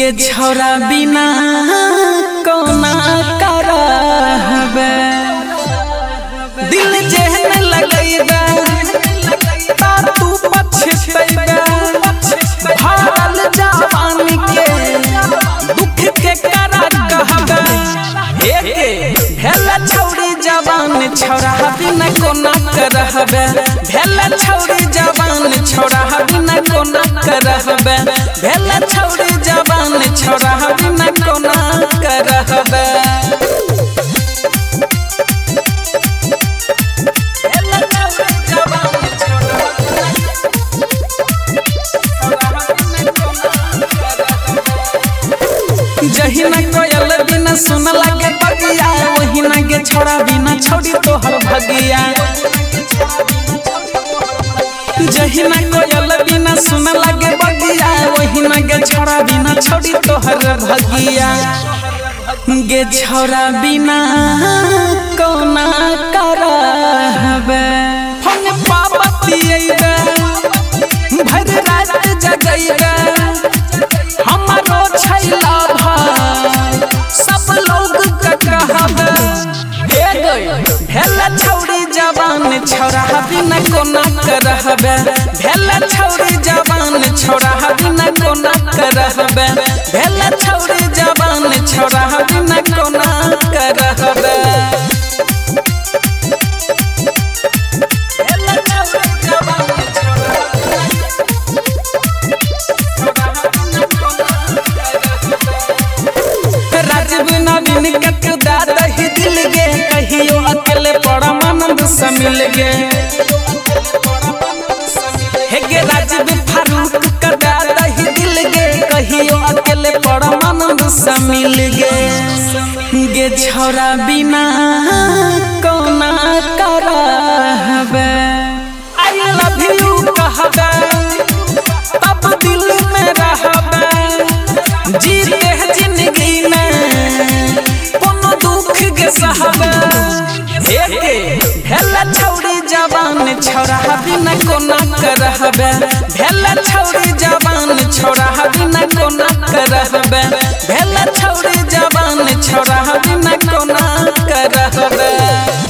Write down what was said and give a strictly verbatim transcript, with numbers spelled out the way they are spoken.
गे छौरा बिना कोना करहबे दिल जेहन लगैबे ता तू पछतैबे भरल जवानी के दुख के करा कहबे एके भेल छौरी जवान छौरा बिना कोना करहबे भेल छौरी जवान छौरा बिना कोना करहबे भेल छौरी जवान छौरा बिना कोना करहबे जहिना कोयल बिना सुन लगे बगिया वही ना गे छौरा बिना छौरी तोहर भगिया जहिना कोयल बिना सुन लगे बगिया वही ना गे छौरा बिना छौरी तोहर भगिया गे छौरा बिना कोना करहबे हम पापतियैबे भर रात जगैबे हमारो छैला सब लोग का कहबे भेल छौरी जवान छौरा बिना कोना करहबे भेल छौरी जवान छौरा बिना कोना करहबे भेल छौरी जवान छौरा बिना कोना करहबे दिल गे कहियो अकेले परमानंद से मिल गे हे गे राजीव फारूक कदा दही दिल गे कहियो अकेले परमानंद से मिल गे गे छौरा बिना कोना करहबे आई लव यू कहबे तब दिल में रहबे जीते जिंदगी में सहबे एके भेल छौरी जवान छौरा बिना कोना करहबे भेल छौरी जवान छौरा बिना कोना करहबे भेल छौरी जवान छौरा बिना कोना करहबे।